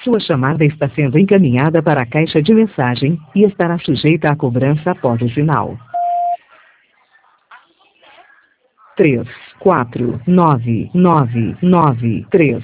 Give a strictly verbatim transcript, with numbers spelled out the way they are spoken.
Sua chamada está sendo encaminhada para a caixa de mensagem e estará sujeita à cobrança após o sinal. Três, quatro, nove, nove, nove, três.